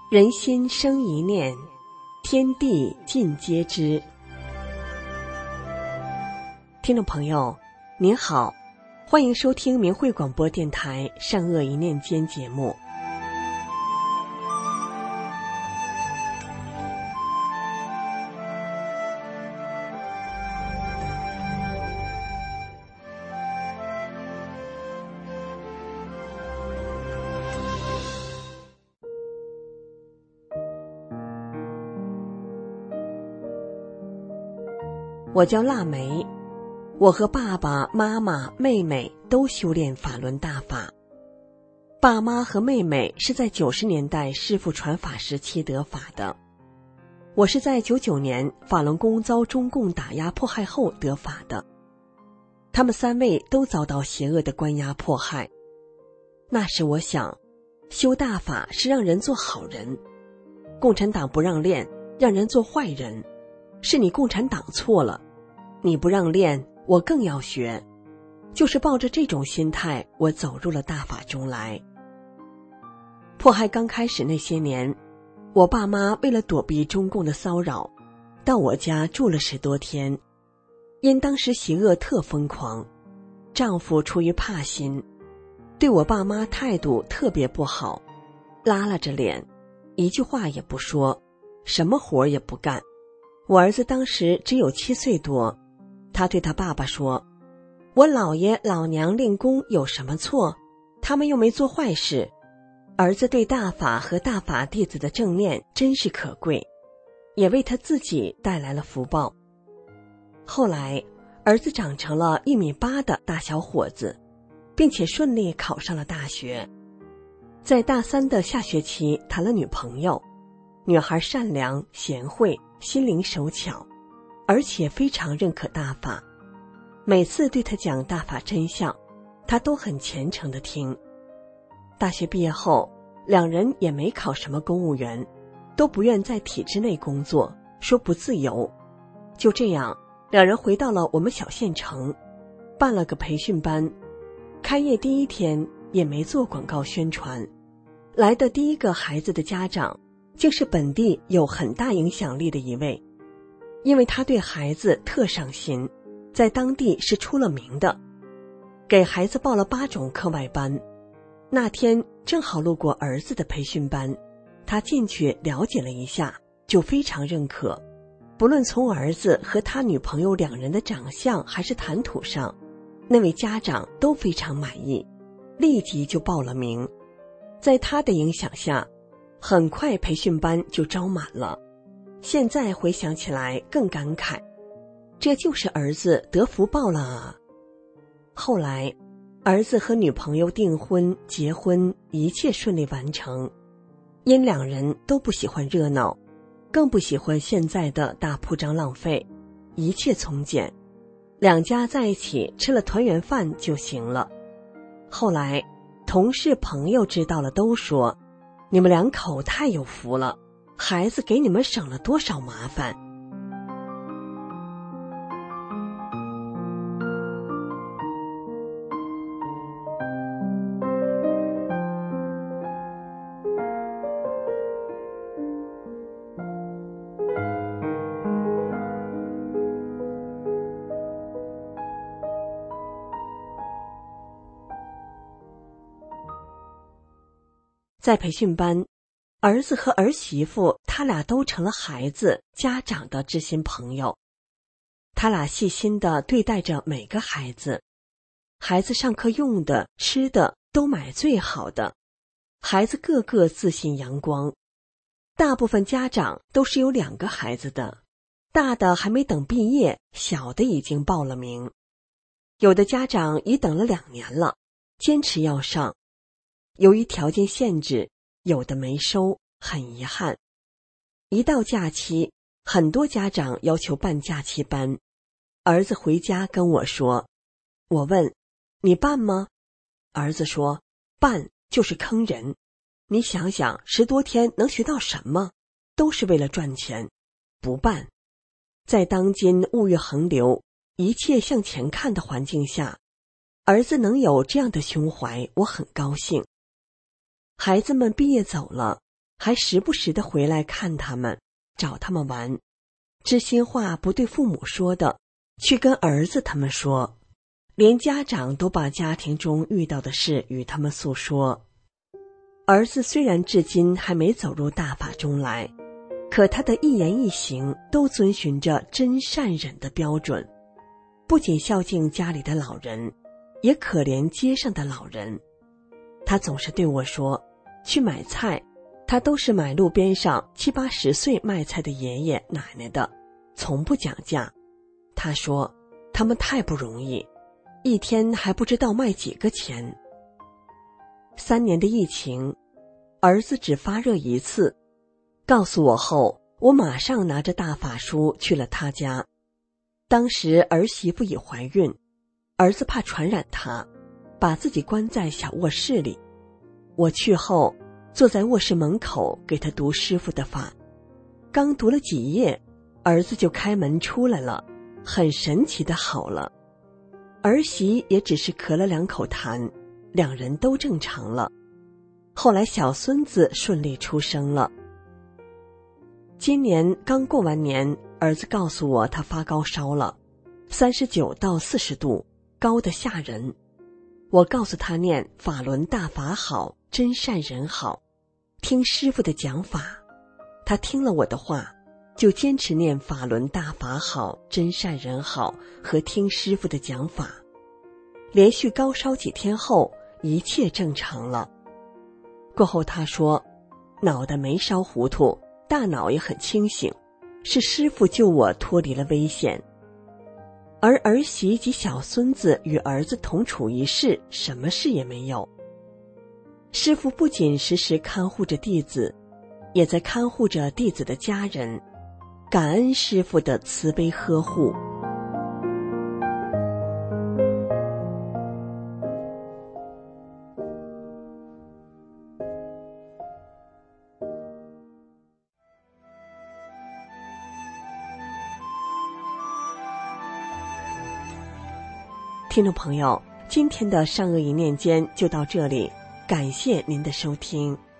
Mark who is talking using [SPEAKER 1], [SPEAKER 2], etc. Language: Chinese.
[SPEAKER 1] 人心生一念，天地尽皆知。听众朋友您好，欢迎收听明慧广播电台善恶一念间节目。我叫腊梅，我和爸爸妈妈妹妹都修炼法轮大法。爸妈和妹妹是在90年代师父传法时期得法的，我是在99年法轮功遭中共打压迫害后得法的。他们3位都遭到邪恶的关押迫害。那时我想，修大法是让人做好人，共产党不让练，让人做坏人，是你共产党错了，你不让练，我更要学。就是抱着这种心态，我走入了大法中来。迫害刚开始那些年，我爸妈为了躲避中共的骚扰，到我家住了10多天。因当时邪恶特疯狂，丈夫出于怕心，对我爸妈态度特别不好，拉拉着脸，一句话也不说，什么活也不干。我儿子当时只有7岁多，他对他爸爸说，我姥爷老娘练功有什么错？他们又没做坏事。儿子对大法和大法弟子的正念真是可贵，也为他自己带来了福报。后来儿子长成了1.8米的大小伙子，并且顺利考上了大学。在大3的下学期谈了女朋友，女孩善良贤惠，心灵手巧，而且非常认可大法。每次对他讲大法真相，他都很虔诚地听。大学毕业后，2人也没考什么公务员，都不愿在体制内工作，说不自由。就这样，2人回到了我们小县城，办了个培训班。开业第1天也没做广告宣传，来的第1个孩子的家长竟是本地有很大影响力的一位，因为他对孩子特上心，在当地是出了名的，给孩子报了8种课外班。那天正好路过儿子的培训班，他进去了解了一下，就非常认可，不论从儿子和他女朋友2人的长相还是谈吐上，那位家长都非常满意，立即就报了名。在他的影响下，很快培训班就招满了。现在回想起来更感慨，这就是儿子得福报了啊。后来儿子和女朋友订婚结婚，一切顺利完成。因2人都不喜欢热闹，更不喜欢现在的大铺张浪费，一切从简，2家在一起吃了团圆饭就行了。后来同事朋友知道了都说，你们2口太有福了，孩子给你们省了多少麻烦。在培训班，儿子和儿媳妇他俩都成了孩子家长的知心朋友。他俩细心地对待着每个孩子，孩子上课用的吃的都买最好的，孩子个个自信阳光。大部分家长都是有2个孩子的，大的还没等毕业，小的已经报了名。有的家长已等了2年了，坚持要上，由于条件限制，有的没收，很遗憾。一到假期，很多家长要求办假期班。儿子回家跟我说，我问，你办吗？儿子说，办就是坑人。你想想10多天能学到什么？都是为了赚钱，不办。在当今物欲横流，一切向前看的环境下，儿子能有这样的胸怀，我很高兴。孩子们毕业走了， 还时不时地回来看他们，找他们玩，知心话不对父母说的，去跟儿子他们说，连家长都把家庭中遇到的事与他们诉说。儿子虽然至今还没走入大法中来，可他的一言一行都遵循着真善忍的标准，不仅孝敬家里的老人，也可怜街上的老人。他总是对我说，去买菜，他都是买路边上70、80岁卖菜的爷爷奶奶的，从不讲价。他说，他们太不容易，一天还不知道卖几个钱。3年的疫情，儿子只发热一次，告诉我后，我马上拿着大法书去了他家。当时儿媳妇已怀孕，儿子怕传染她，把自己关在小卧室里。我去后，坐在卧室门口给他读师父的法。刚读了几页，儿子就开门出来了，很神奇的好了。儿媳也只是咳了2口痰，2人都正常了。后来小孙子顺利出生了。今年刚过完年，儿子告诉我他发高烧了，39到40度，高得吓人。我告诉他念法轮大法好，真善人好，听师父的讲法。他听了我的话，就坚持念法轮大法好，真善人好和听师父的讲法。连续高烧几天后，一切正常了。过后他说，脑袋没烧糊涂，大脑也很清醒，是师父救我脱离了危险。而儿媳及小孙子与儿子同处一室，什么事也没有。师父不仅时时看护着弟子，也在看护着弟子的家人，感恩师父的慈悲呵护。听众朋友，今天的善恶一念间就到这里，感谢您的收听。